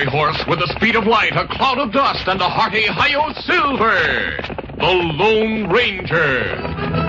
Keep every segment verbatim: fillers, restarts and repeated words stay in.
fiery horse with the speed of light, a cloud of dust, and a hearty Hi-Yo Silver, the Lone Ranger.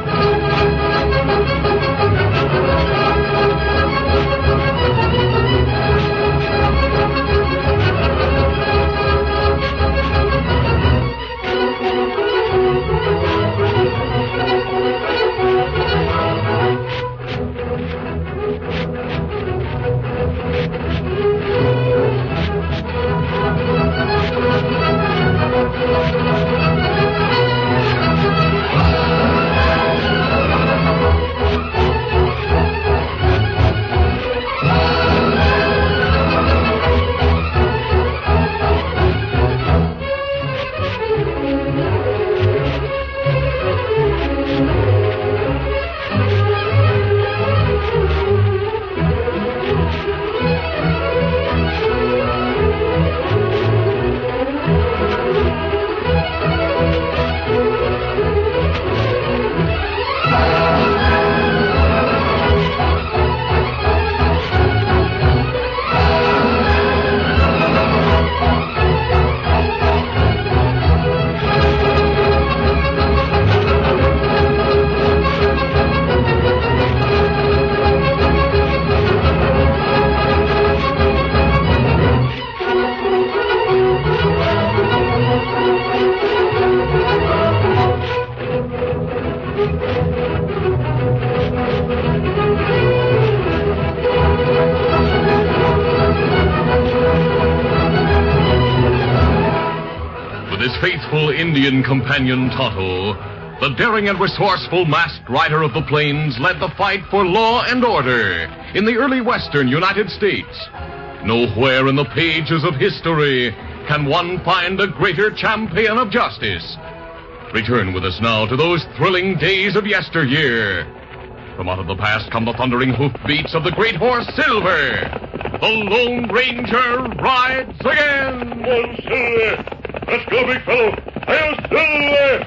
Faithful Indian companion Tonto, the daring and resourceful masked rider of the plains, led the fight for law and order in the early western United States. Nowhere in the pages of history can one find a greater champion of justice. Return with us now to those thrilling days of yesteryear. From out of the past come the thundering hoofbeats of the great horse Silver. The Lone Ranger rides again. Oh, Silver! Let's go, big fellow. Hail, Silver!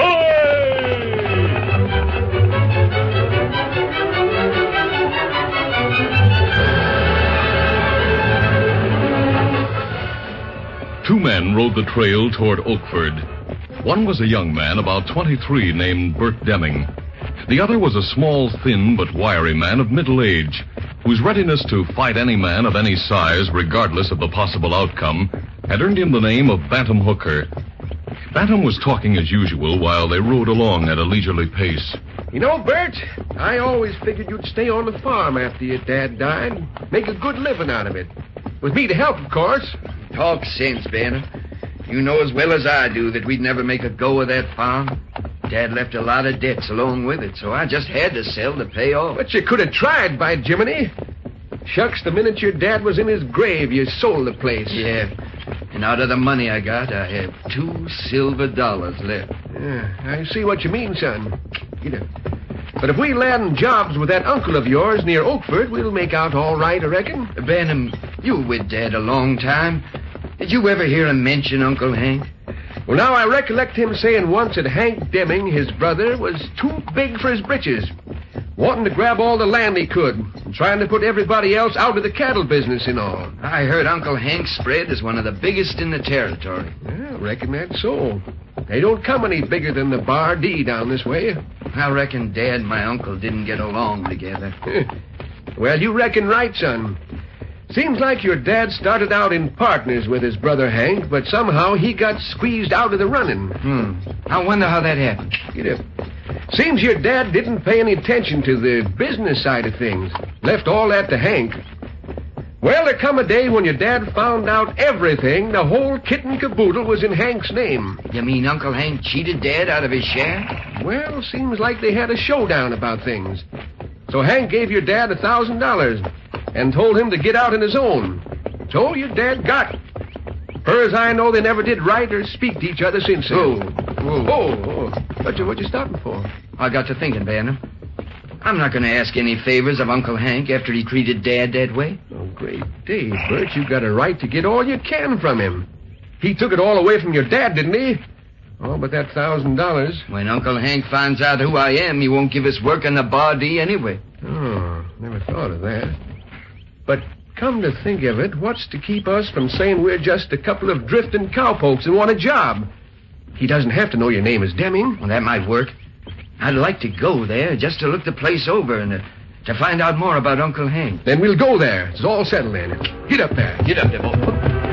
Ahoy! Two men rode the trail toward Oakford. One was a young man, about twenty-three, named Bert Deming. The other was a small, thin, but wiry man of middle age, whose readiness to fight any man of any size, regardless of the possible outcome, had earned him the name of Bantam Hooker. Bantam was talking as usual while they rode along at a leisurely pace. You know, Bert, I always figured you'd stay on the farm after your dad died. Make a good living out of it. With me to help, of course. Talk sense, Bantam. You know as well as I do that we'd never make a go of that farm. Dad left a lot of debts along with it, so I just had to sell to pay off. But you could have tried, by Jiminy. Shucks, the minute your dad was in his grave, you sold the place. Yeah, and out of the money I got, I have two silver dollars left. Yeah, I see what you mean, son. You know. But if we land jobs with that uncle of yours near Oakford, we'll make out all right, I reckon. Bantam, you were with Dad a long time. Did you ever hear him mention Uncle Hank? Well, now I recollect him saying once that Hank Deming, his brother, was too big for his britches, wanting to grab all the land he could, and trying to put everybody else out of the cattle business and all. I heard Uncle Hank's spread is one of the biggest in the territory. Yeah, I reckon that's so. They don't come any bigger than the Bar D down this way. I reckon Dad and my uncle didn't get along together. Well, you reckon right, son. Seems like your dad started out in partners with his brother Hank, but somehow he got squeezed out of the running. Hmm. I wonder how that happened. You know, seems your dad didn't pay any attention to the business side of things. Left all that to Hank. Well, there come a day when your dad found out everything. The whole kit and caboodle was in Hank's name. You mean Uncle Hank cheated Dad out of his share? Well, seems like they had a showdown about things. So Hank gave your dad a thousand dollars and told him to get out on his own. So your dad got. Far as I know, they never did write or speak to each other since then. Oh, oh, oh, oh. What you, what you stopping for? I got to thinking, Bantam. I'm not going to ask any favors of Uncle Hank after he treated Dad that way. Oh, great day, Bert. You got a right to get all you can from him. He took it all away from your dad, didn't he? Oh, but that thousand dollars. When Uncle Hank finds out who I am, he won't give us work on the Bar D anyway. Oh, never thought of that. But Come to think of it, what's to keep us from saying we're just a couple of drifting cowpokes and want a job? He doesn't have to know your name is Deming. Well, that might work. I'd like to go there just to look the place over and uh, to find out more about Uncle Hank. Then we'll go there. It's all settled then. Get up there. Get up there, boy.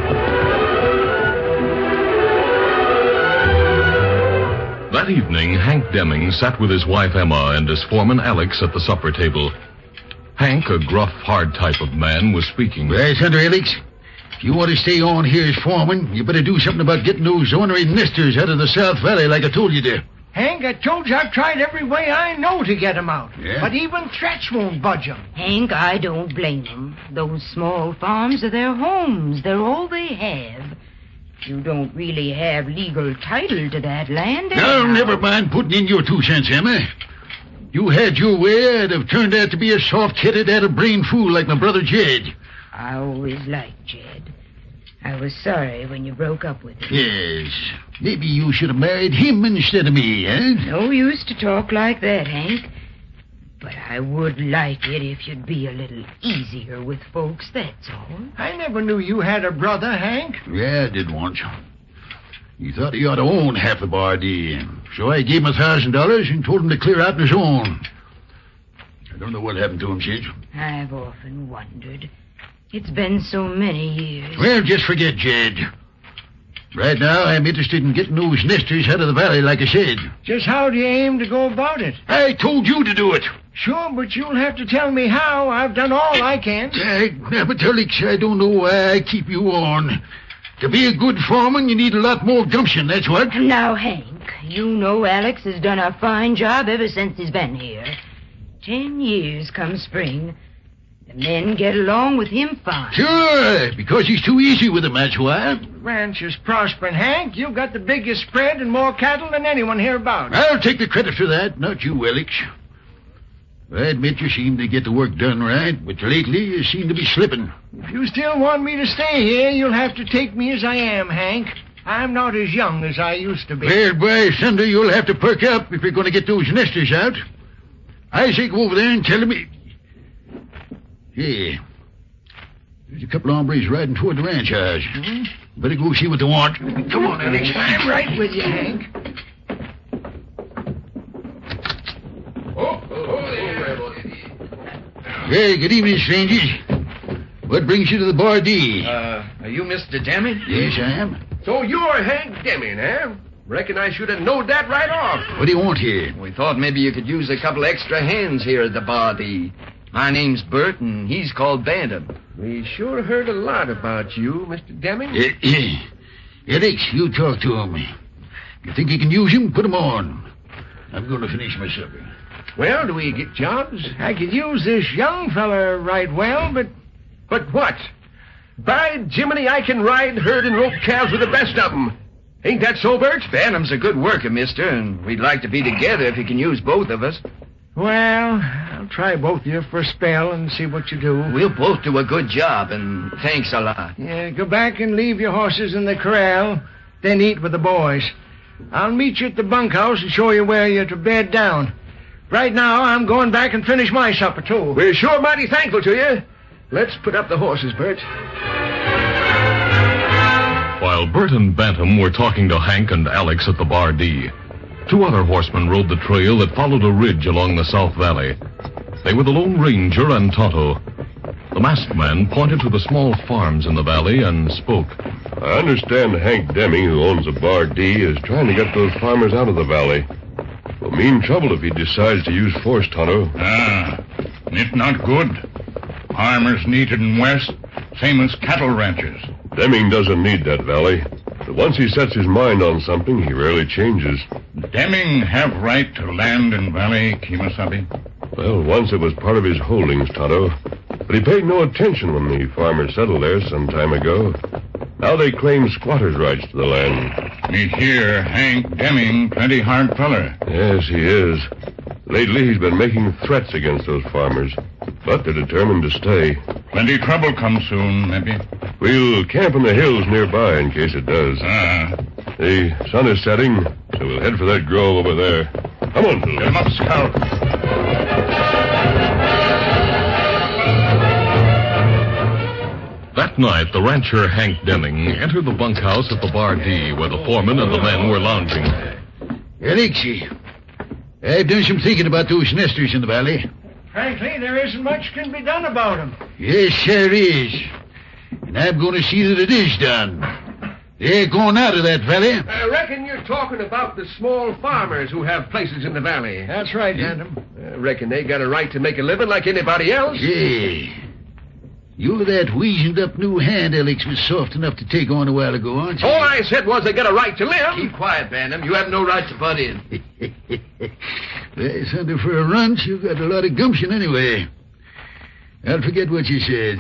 That evening, Hank Deming sat with his wife Emma and his foreman Alex at the supper table. Hank, a gruff, hard type of man, was speaking. Well, Thunder, Alex, if you want to stay on here as foreman, you better do something about getting those ornery nesters out of the South Valley like I told you to. Hank, I told you I've tried every way I know to get 'em out. Yeah? But even threats won't budge 'em. Hank, I don't blame 'em. Those small farms are their homes. They're all they have. You don't really have legal title to that land, Now, anyhow. never mind putting in your two cents, Emma. You had your way, I'd have turned out to be a soft-headed, out-of-brain fool like my brother Jed. I always liked Jed. I was sorry when you broke up with him. Yes. Maybe you should have married him instead of me, eh? No use to talk like that, Hank. But I would like it if you'd be a little easier with folks, that's all. I never knew you had a brother, Hank. Yeah, I did once. He thought he ought to own half the Bardee. So I gave him a thousand dollars and told him to clear out on his own. I don't know what happened to him, Sid. I've often wondered. It's been so many years. Well, just forget Jed. Right now, I'm interested in getting those nesters out of the valley, like I said. Just how do you aim to go about it? I told you to do it. Sure, but you'll have to tell me how. I've done all I can. I, but Alex, I don't know why I keep you on. To be a good foreman, you need a lot more gumption, that's what. Now, Hank, you know Alex has done a fine job ever since he's been here. Ten years come spring. The men get along with him fine. Sure, because he's too easy with them, that's why. Ranch is prospering, Hank. You've got the biggest spread and more cattle than anyone hereabouts. I'll take the credit for that, not you, Alex. I admit you seem to get the work done right, but lately you seem to be slipping. If you still want me to stay here, you'll have to take me as I am, Hank. I'm not as young as I used to be. Well, by Sunday, you'll have to perk up if you're going to get those nesters out. I say go over there and tell me... Hey, there's a couple of hombres riding toward the ranch house. Mm-hmm. Better go see what they want. Come on, Alex. I'm right with you, Hank. Oh, oh, oh there. Hey, good evening, strangers. What brings you to the Bardee? Uh, are you Mister Deming? Yes, I am. So you're Hank Deming, eh? Reckon I should have known that right off. What do you want here? We thought maybe you could use a couple extra hands here at the Bardee. My name's Bert, and he's called Bantam. We sure heard a lot about you, Mister Deming. Uh, Alex, you talk to him. You think you can use him? Put him on. I'm going to finish my supper. Well, do we get jobs? I could use this young fella right well, but... But what? By Jiminy, I can ride, herd, and rope calves with the best of them. Ain't that so, Bert? Bantam's a good worker, mister, and we'd like to be together if you can use both of us. Well, I'll try both of you for a spell and see what you do. We'll both do a good job, and thanks a lot. Yeah, go back and leave your horses in the corral, then eat with the boys. I'll meet you at the bunkhouse and show you where you're to bed down. Right now, I'm going back and finish my supper, too. We're sure mighty thankful to you. Let's put up the horses, Bert. While Bert and Bantam were talking to Hank and Alex at the Bardee, two other horsemen rode the trail that followed a ridge along the South Valley. They were the Lone Ranger and Tonto. The masked man pointed to the small farms in the valley and spoke. I understand Hank Deming, who owns the Bardee, is trying to get those farmers out of the valley. Will mean trouble if he decides to use force, Tonto. Ah, it's not good. Farmers needed in West, same as cattle ranchers. Deming doesn't need that valley. But once he sets his mind on something, he rarely changes. Deming have right to land in Valley, Kemosabe? Well, once it was part of his holdings, Tonto. But he paid no attention when the farmers settled there some time ago. Now they claim squatters' rights to the land. Me hear Hank Deming plenty hard feller. Yes, he is. Lately, he's been making threats against those farmers. But they're determined to stay. Plenty trouble come soon, maybe. We'll camp in the hills nearby in case it does. Ah. The sun is setting, so we'll head for that grove over there. Come on, Phil. Get him up, Scout. That night, the rancher Hank Deming entered the bunkhouse at the Bar D, where the foreman and the men were lounging. Alexi, I've done some thinking about those nesters in the valley. Frankly, there isn't much can be done about them. Yes, there is. And I'm going to see that it is done. They're going out of that valley. I reckon you're talking about the small farmers who have places in the valley. That's right, Phantom. I reckon they got a right to make a living like anybody else. Yeah. You that weazened up new hand Alex was soft enough to take on a while ago, aren't you? All I said was they got a right to live. Keep quiet, Bantam. You have no right to butt in. Well, Thunder, for a runch, you've got a lot of gumption anyway. I'll forget what you said.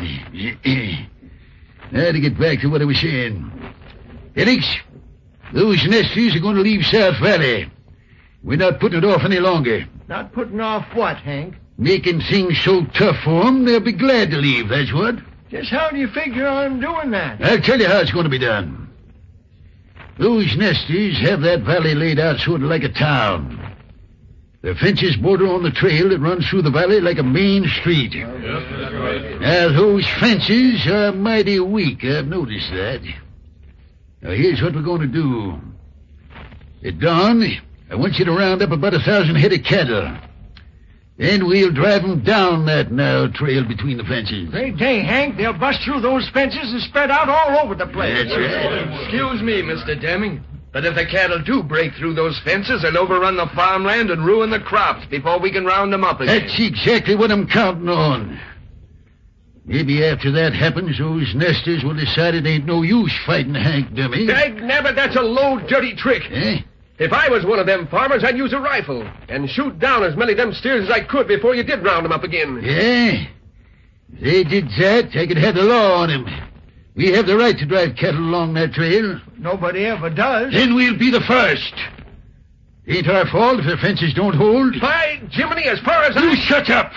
Now to get back to what I was saying. Alex, those nesters are going to leave South Valley. We're not putting it off any longer. Not putting off what, Hank? Making things so tough for them, they'll be glad to leave, that's what. Just how do you figure on doing that? I'll tell you how it's going to be done. Those nesters have that valley laid out sort of like a town. The fences border on the trail that runs through the valley like a main street. Now, those fences are mighty weak, I've noticed that. Now, here's what we're going to do. At dawn, I want you to round up about a thousand head of cattle. Then we'll drive them down that narrow trail between the fences. Great day, Hank. They'll bust through those fences and spread out all over the place. That's right. Excuse me, Mister Deming, but if the cattle do break through those fences, they'll overrun the farmland and ruin the crops before we can round them up again. That's exactly what I'm counting on. Maybe after that happens, those nesters will decide it ain't no use fighting Hank Deming. Dag nabbit, that's a low, dirty trick. Eh? If I was one of them farmers, I'd use a rifle and shoot down as many of them steers as I could before you did round them up again. Yeah? If they did that, I could have the law on him. We have the right to drive cattle along that trail. Nobody ever does. Then we'll be the first. Ain't our fault if the fences don't hold. By Jiminy, as far as You I... shut up!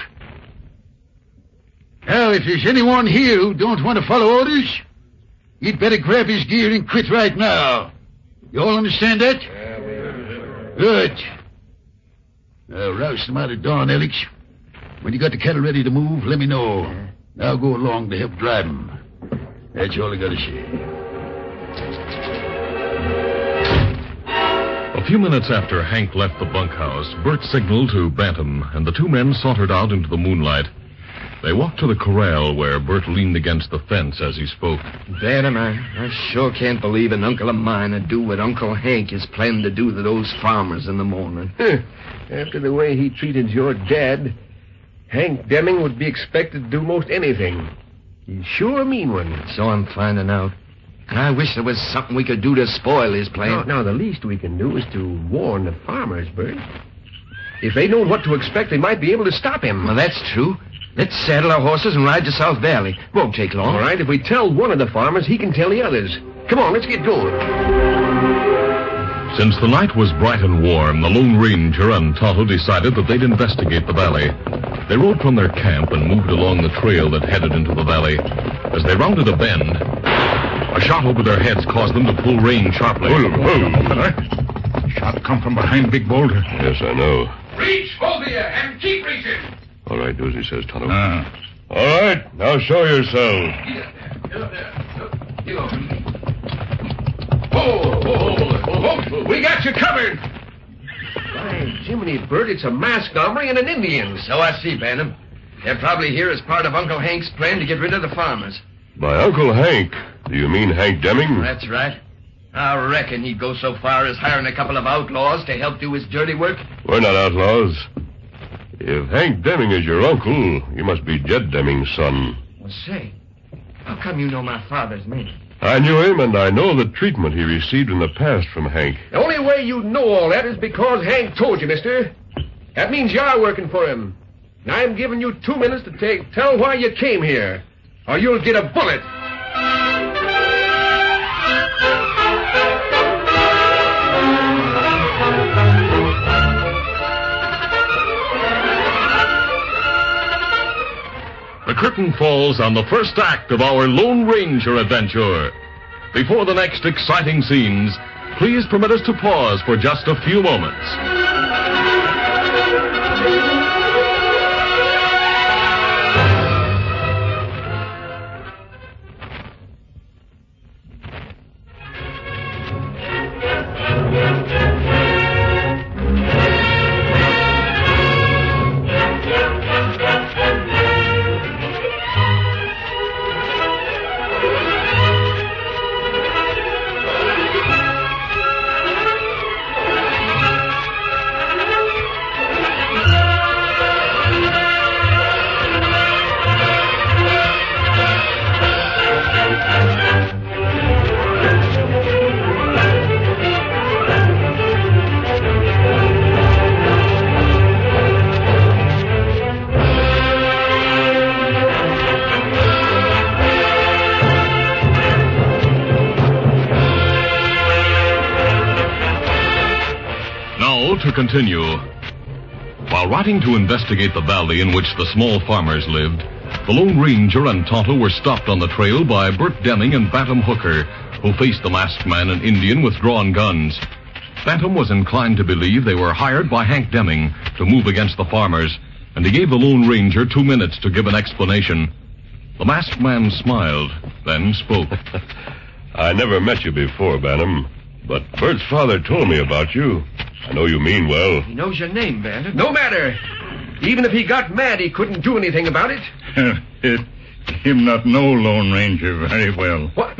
Now, if there's anyone here who don't want to follow orders, you'd better grab his gear and quit right now. You all understand that? Good. Now, rouse them out at dawn, Alex. When you got the cattle ready to move, let me know. I'll go along to help drive them. That's all I got to say. A few minutes after Hank left the bunkhouse, Bert signaled to Bantam, and the two men sauntered out into the moonlight. They walked to the corral where Bert leaned against the fence as he spoke. Bantam, I, I sure can't believe an uncle of mine would do what Uncle Hank is planning to do to those farmers in the morning. After the way he treated your dad, Hank Deming would be expected to do most anything. He's sure a mean one. So I'm finding out. And I wish there was something we could do to spoil his plan. Now, now, the least we can do is to warn the farmers, Bert. If they know what to expect, they might be able to stop him. Well, that's true. Let's saddle our horses and ride to South Valley. Won't take long. All right, if we tell one of the farmers, he can tell the others. Come on, let's get going. Since the night was bright and warm, the Lone Ranger and Tonto decided that they'd investigate the valley. They rode from their camp and moved along the trail that headed into the valley. As they rounded a bend, a shot over their heads caused them to pull rein sharply. Whoa, whoa. Shot come from behind Big Boulder. Yes, I know. Reach, both of you, and keep reaching. All right, do as he says, Tonto. Uh, All right, now show yourselves. Get up there. Get up there. Whoa, whoa, whoa, whoa. We got you covered. By Jiminy, Bert, it's a masked hombre and an Indian. So I see, Bantam. They're probably here as part of Uncle Hank's plan to get rid of the farmers. By Uncle Hank, do you mean Hank Deming? That's right. I reckon he'd go so far as hiring a couple of outlaws to help do his dirty work. We're not outlaws. If Hank Deming is your uncle, you must be Jed Deming's son. Well, say, how come you know my father's name? I knew him, and I know the treatment he received in the past from Hank. The only way you know all that is because Hank told you, mister. That means you are working for him. And I'm giving you two minutes to take, tell why you came here, or you'll get a bullet. The curtain falls on the first act of our Lone Ranger adventure. Before the next exciting scenes, please permit us to pause for just a few moments. to continue. While riding to investigate the valley in which the small farmers lived, the Lone Ranger and Tonto were stopped on the trail by Bert Deming and Bantam Hooker, who faced the masked man and Indian with drawn guns. Bantam was inclined to believe they were hired by Hank Deming to move against the farmers, and he gave the Lone Ranger two minutes to give an explanation. The masked man smiled, then spoke. I never met you before, Bantam, but Bert's father told me about you. I know you mean well. He knows your name, Bandit. No matter. Even if he got mad, he couldn't do anything about it. it, him not know Lone Ranger very well. What?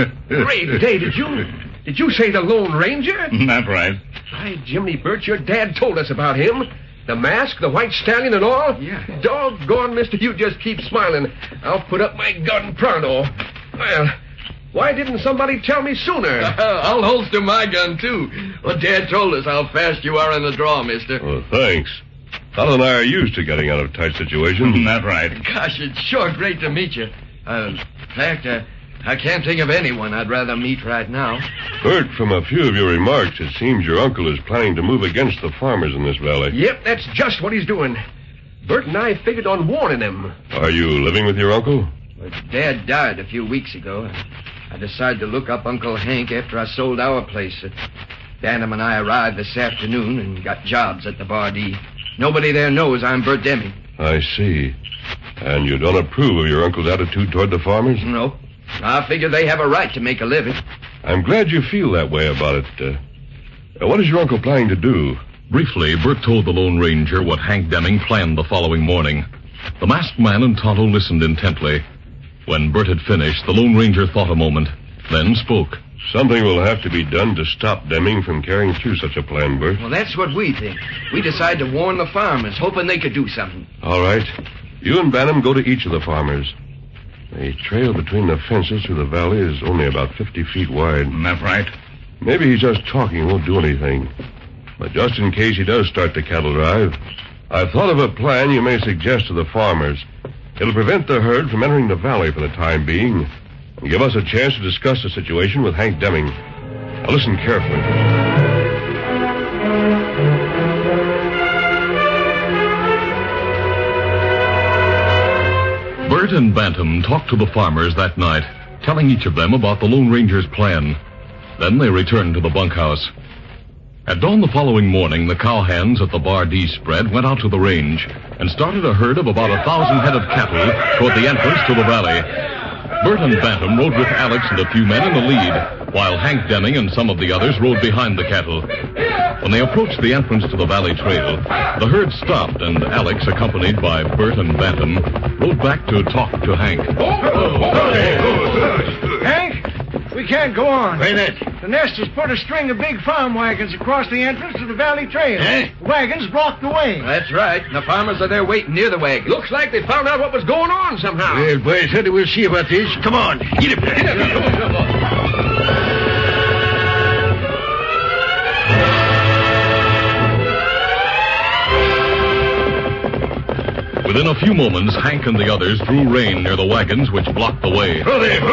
Great day, did you... Did you say the Lone Ranger? That's right. By Jiminy Bert, your dad told us about him. The mask, the white stallion, and all. Yeah. Doggone, mister, you just keep smiling. I'll put up my gun pronto. Well, why didn't somebody tell me sooner? I'll holster my gun, too. Well, Dad told us how fast you are in the draw, mister. Well, thanks. Tonto and I are used to getting out of tight situations. That's right. Gosh, it's sure great to meet you. Uh, in fact, uh, I can't think of anyone I'd rather meet right now. Bert, from a few of your remarks, it seems your uncle is planning to move against the farmers in this valley. Yep, that's just what he's doing. Bert and I figured on warning him. Are you living with your uncle? Well, Dad died a few weeks ago. I decided to look up Uncle Hank after I sold our place. Bantam and I arrived this afternoon and got jobs at the Bardee. Nobody there knows I'm Bert Deming. I see. And you don't approve of your uncle's attitude toward the farmers? No. I figure they have a right to make a living. I'm glad you feel that way about it. Uh, what is your uncle planning to do? Briefly, Bert told the Lone Ranger what Hank Deming planned the following morning. The masked man and Tonto listened intently. When Bert had finished, the Lone Ranger thought a moment, then spoke. Something will have to be done to stop Deming from carrying through such a plan, Bert. Well, that's what we think. We decided to warn the farmers, hoping they could do something. All right. You and Bantam go to each of the farmers. The trail between the fences through the valley is only about fifty feet wide. That's right. Maybe he's just talking, won't do anything. But just in case he does start the cattle drive, I've thought of a plan you may suggest to the farmers. It'll prevent the herd from entering the valley for the time being and give us a chance to discuss the situation with Hank Deming. Now listen carefully. Bert and Bantam talked to the farmers that night, telling each of them about the Lone Ranger's plan. Then they returned to the bunkhouse. At dawn the following morning, the cowhands at the Bardee spread went out to the range and started a herd of about a thousand head of cattle toward the entrance to the valley. Bert and Bantam rode with Alex and a few men in the lead, while Hank Deming and some of the others rode behind the cattle. When they approached the entrance to the valley trail, the herd stopped, and Alex, accompanied by Bert and Bantam, rode back to talk to Hank. Hank, we can't go on. Why not? The nest has put a string of big farm wagons across the entrance to the valley trail. Eh? Wagons block the way. That's right. The farmers are there waiting near the wagon. Looks like they found out what was going on somehow. Well, boys, how do we'll see about this? Come on. Get up. Get up. Within a few moments, Hank and the others drew rein near the wagons which blocked the way.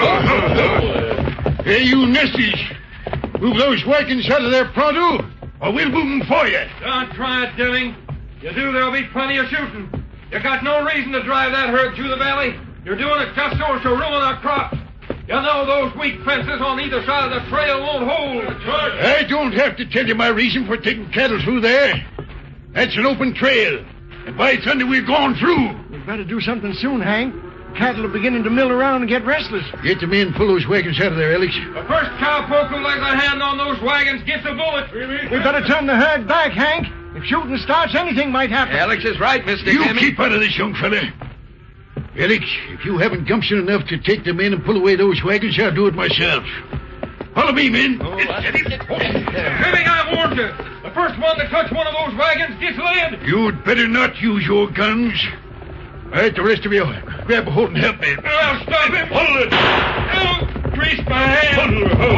Hey, you nesties. Move those wagons out of there pronto, or we'll move them for you. Don't try it, Deming. You do, there'll be plenty of shooting. You got no reason to drive that herd through the valley. You're doing it just so to ruin our crops. You know those weak fences on either side of the trail won't hold. I don't have to tell you my reason for taking cattle through there. That's an open trail. And by thunder, we're going through. We'd better do something soon, Hank. Cattle are beginning to mill around and get restless. Get the men, pull those wagons out of there, Alex. The first cowpoke who lays a hand on those wagons gets a bullet. We better turn the herd back, Hank. If shooting starts, anything might happen. Alex is right, Mister You Deming. keep out of this, young fella. Alex, if you haven't gumption enough to take the men and pull away those wagons, I'll do it myself. Follow me, men. Oh, Deming, I warned you. The first one to touch one of those wagons gets laid. You'd better not use your guns. All right, the rest of you, grab a hold and help me. I'll stop him. Hold it. Oh, grease my hand.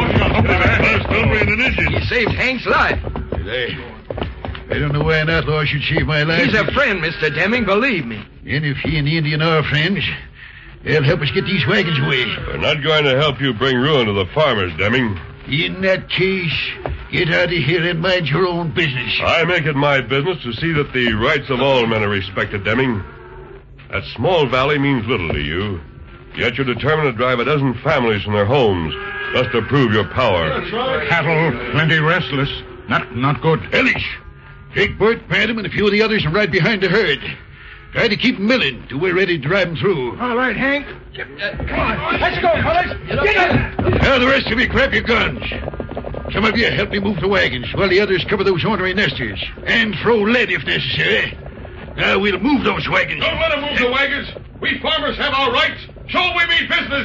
He saved Hank's life. I, I don't know why an outlaw should save my life. He's a friend, Mister Deming, believe me. And if he and the Indian are friends, they'll help us get these wagons away. They're not going to help you bring ruin to the farmers, Deming. In that case, Get out of here and mind your own business. I make it my business to see that the rights of all men are respected, Deming. That small valley means little to you. Yet you're determined to drive a dozen families from their homes just to prove your power. That's right. Cattle plenty restless. Not not good. Ellis, take Bert, Phantom, and a few of the others and ride behind the herd. Try to keep 'em milling till we're ready to drive 'em through. All right, Hank. Come on. Let's go, fellas. Get up. Now, the rest of you, grab your guns. Some of you help me move the wagons while the others cover those ornery nesters. And throw lead if necessary. Now, we'll move those wagons. Don't let them move the wagons. We farmers have our rights. So we mean business.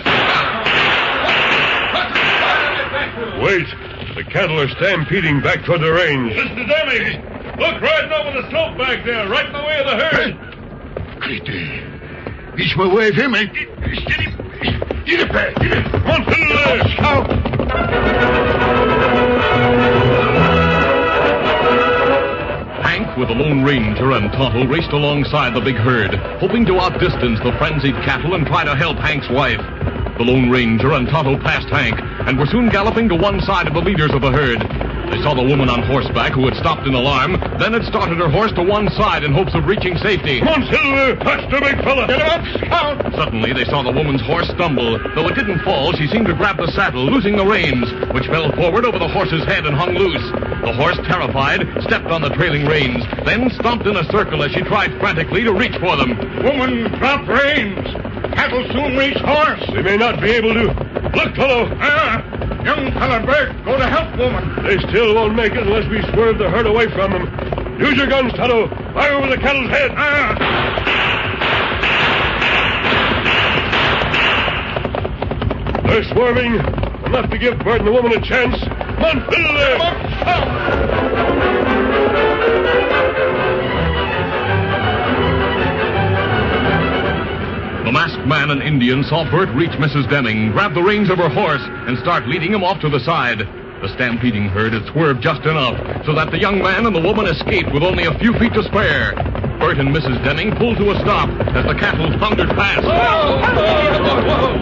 Wait. The cattle are stampeding back toward the range. Mister Deming, look riding over the slope back there, right in the way of the herd. Great. Reach my way of him, eh? Steady. Get it back. Get it. Come on, fiddle Scout. Hank, with the Lone Ranger and Tonto, raced alongside the big herd, hoping to outdistance the frenzied cattle and try to help Hank's wife. The Lone Ranger and Tonto passed Hank and were soon galloping to one side of the leaders of the herd. They saw the woman on horseback who had stopped in alarm, then had started her horse to one side in hopes of reaching safety. Come on, Silver! Touch the big fella! Get him up, Scout! Suddenly, they saw the woman's horse stumble. Though it didn't fall, she seemed to grab the saddle, losing the reins, which fell forward over the horse's head and hung loose. The horse, terrified, stepped on the trailing reins, then stomped in a circle as she tried frantically to reach for them. Woman, drop reins. Cattle soon reach horse. They may not be able to. Look, fellow! Ah, young fella Bert, go to help woman. They still won't make it unless we swerve the herd away from them. Use your guns, Tonto. Fire over the cattle's head. Ah. They're swerving. Enough to give Bert and the woman a chance. Come on, fiddle there! The masked man and Indian saw Bert reach Missus Deming, grab the reins of her horse, and start leading him off to the side. The stampeding herd had swerved just enough so that the young man and the woman escaped with only a few feet to spare. Bert and Missus Deming pulled to a stop as the cattle thundered past. Whoa! Whoa!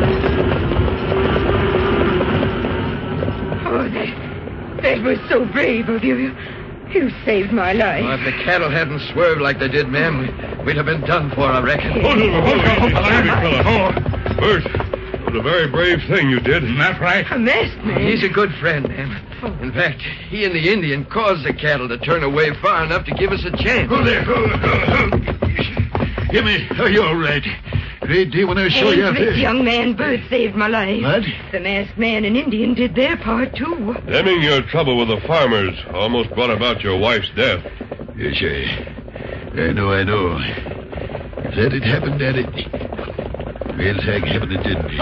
Oh, that, that was so brave of you. You, you saved my life. Well, if the cattle hadn't swerved like they did, ma'am, we, we'd have been done for, I reckon. Hold it, hold it, hold it, big fella. Oh, Bert, it was a very brave thing you did. That's right. A masked man. He's a good friend, ma'am. In fact, he and the Indian caused the cattle to turn away far enough to give us a chance. Hold there. Hold, hold, hold. Give me. Are you all right? Great day when I saw you out This there. young man Bert saved my life. What? The masked man and Indian did their part, too. Deming, your trouble with the farmers almost brought about your wife's death. Yes, I... I know, I know. If that had happened, that it... Well, thank heaven it didn't.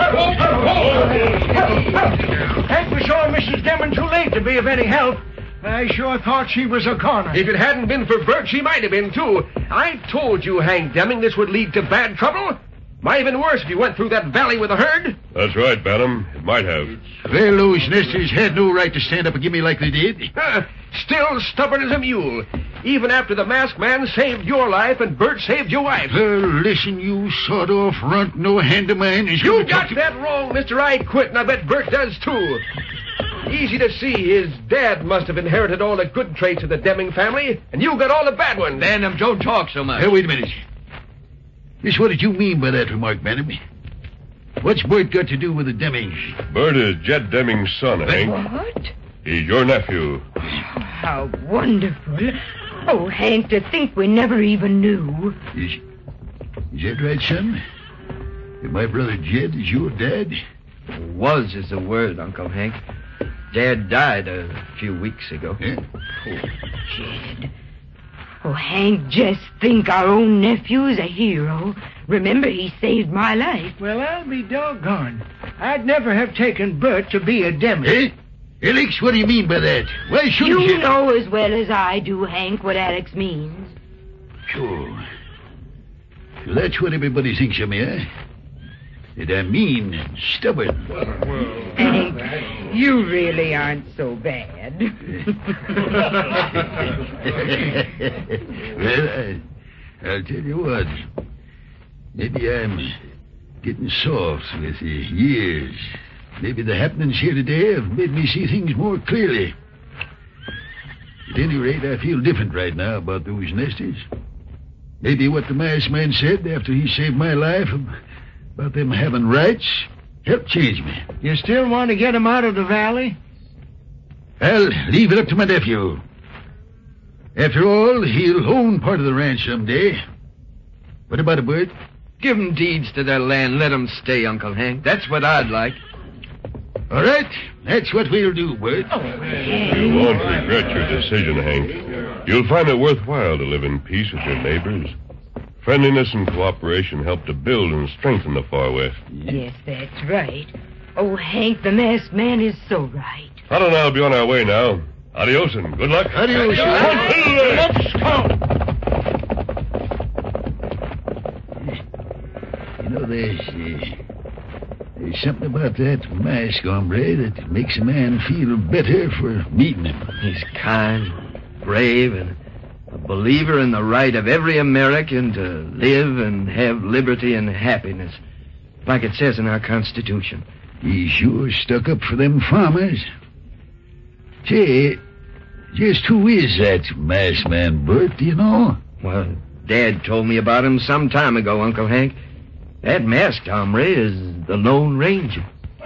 Hank was sure Missus Deming too late to be of any help. I sure thought she was a goner. If it hadn't been for Bert, she might have been, too. I told you, Hank Deming, this would lead to bad trouble. Might have been worse if you went through that valley with a herd. That's right, Bantam. It might have. Well, those nesters had no right to stand up and give me like they did. Uh, still stubborn as a mule. Even after the masked man saved your life and Bert saved your wife. Well, listen, you sawed-off runt, no hand of mine is You going to got talk to... that wrong, mister. I quit, and I bet Bert does, too. Easy to see his dad must have inherited all the good traits of the Deming family, and you got all the bad ones. Dan, um, don't talk so much. Hey, wait a minute. Just what did you mean by that remark, Bantam? What's Bert got to do with the Demings? Bert is Jed Deming's son, Hank. What? He's your nephew. Oh, how wonderful. Oh, Hank, to think we never even knew. Is, is that right, son? That my brother Jed is your dad? Was is the word, Uncle Hank. Dad died a few weeks ago. Yeah? Poor Jed. Oh, Hank, just think our own nephew's a hero. Remember, he saved my life. Well, I'll be doggone. I'd never have taken Bert to be a Deming. Eh? Alex, what do you mean by that? Why shouldn't You you... know as well as I do, Hank, what Alex means. Sure. So that's what everybody thinks of me, eh? That I'm mean and stubborn. Hank, you really aren't so bad. Well, I, I'll tell you what. Maybe I'm getting soft with the years. Maybe the happenings here today have made me see things more clearly. At any rate, I feel different right now about those nesties. Maybe what the masked man said after he saved my life about them having rights helped change me. You still want to get him out of the valley? I'll leave it up to my nephew. After all, he'll own part of the ranch someday. What about it, Bert? Give 'em deeds to their land. Let 'em stay, Uncle Hank. That's what I'd like. All right. That's what we'll do, Bert. You won't regret your decision, Hank. You'll find it worthwhile to live in peace with your neighbors. Friendliness and cooperation help to build and strengthen the Far West. Yes, that's right. Oh, Hank, the masked man is so right. Todd and I'll be on our way now. Adios and good luck. Adios. Let's go. You know, there's, uh, there's something about that mask, hombre, that makes a man feel better for meeting him. He's kind, brave, and a believer in the right of every American to live and have liberty and happiness, like it says in our Constitution. He sure stuck up for them farmers. Say, just who is that masked man, Bert, do you know? Well, Dad told me about him some time ago, Uncle Hank. That masked hombre is the Lone Ranger.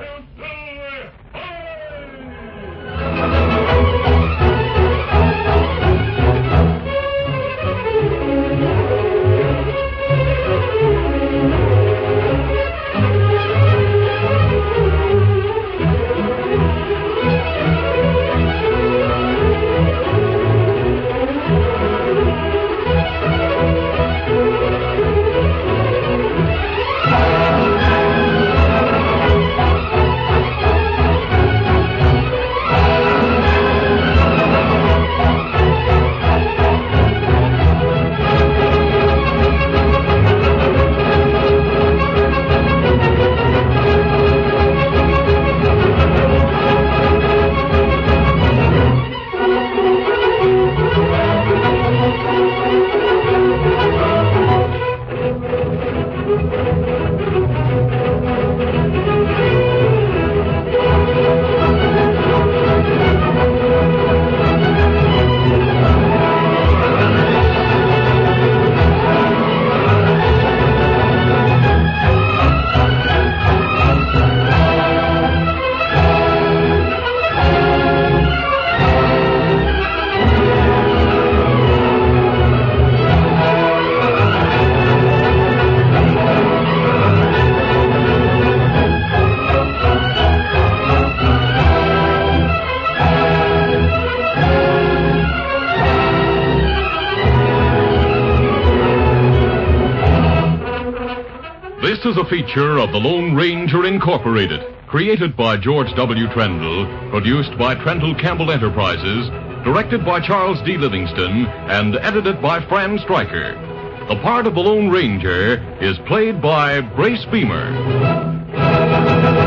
This is a feature of the Lone Ranger Incorporated, created by George W. Trendle, produced by Trendle Campbell Enterprises, directed by Charles D. Livingston, and edited by Fran Stryker. The part of the Lone Ranger is played by Brace Beamer.